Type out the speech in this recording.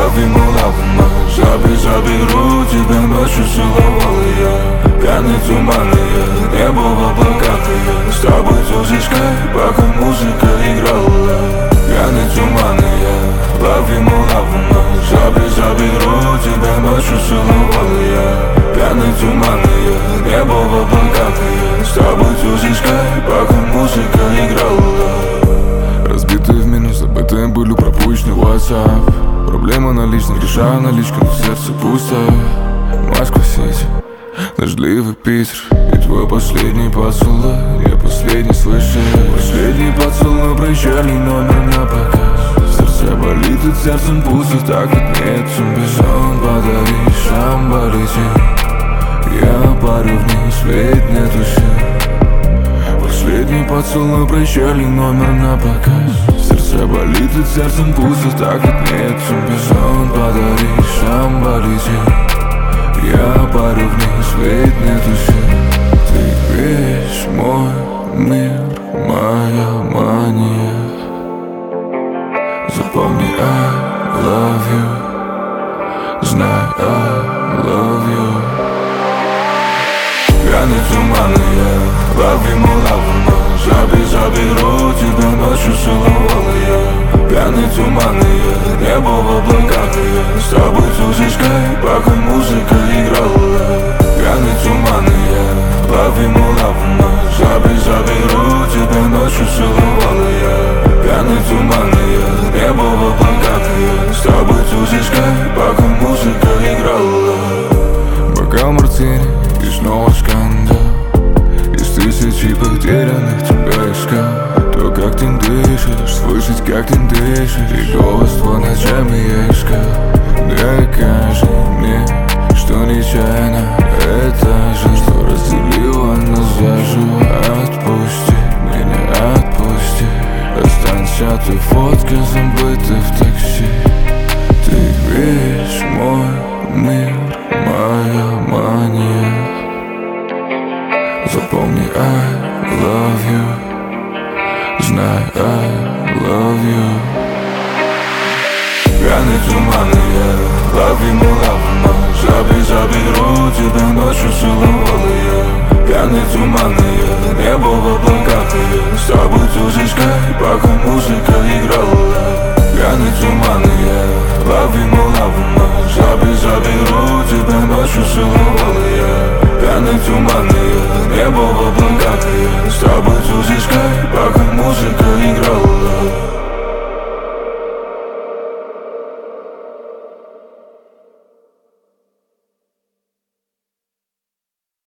лавина. Заберу тебя ночью, целовал я. Пьяный туманный, небо в облаках, и я с тобой тужишь кайф, пока музыка играла. Пьяный туманный, лавина. Заберу тебя ночью, целовал я. Пьяный туманный, небо в облаках, и я с тобой тужишь кайф, пока музыка играла. Разбитые в минус, забытые были, пропущенный WhatsApp. Проблема наличных, решаю наличку, но сердце пусто. Москва-Сити, дождливый Питер, и твой последний поцелуй, я последний слышу. Последний поцелуй, прощальный номер на показ. Сердце болит, и сердцем пусто, так ведь нет. Бежон подаришь, сам полети. Я парю вниз, ведь нет души. Последний поцелуй, прощальный номер на показ. Сердце болит, и сердцем пусто, так ведь нет. Бежон подаришь, сам полети. Я парю вниз, ведь нет души. Ты весь мой мир, моя мания. Запомни, I love you. Знай, I love you. Пьяный туманный, лавина. Заберу тебя ночью, целовал я. Пьяный туманный, небо в облаках, и я с тобой тужишь кайф, пока музыка играла. Пьяный туманный, лавина. Заберу тебя ночью, целовал я. Пьяный туманный, небо в облаках, и я с тобой тужишь кайф, пока музыка играла. Бокал мартини и снова скандал. Из тысячи потерянных тебя искал. То, как ты дышишь, слышать, как ты дышишь. И голос твой ночами я искал. Докажи мне, что нечаянно это жизнь, что разделила нас заживо. Отпусти меня, отпусти. Останься ты, фотка забыта в такси. Ты весь мой мир, моя мания. Запомни, I love you. Знай, I love you. Пьяный туманный, лавина. Заберу тебя ночью, целовал я. Пьяный туманный, небо в облаках, и я с тобой тужишь кайф, пока музыка играла. Пьяный туманный, лавина. Заберу тебя ночью, целовал я. Пьяный туманный, небо в облаках, и я с тобой тужишь кайф,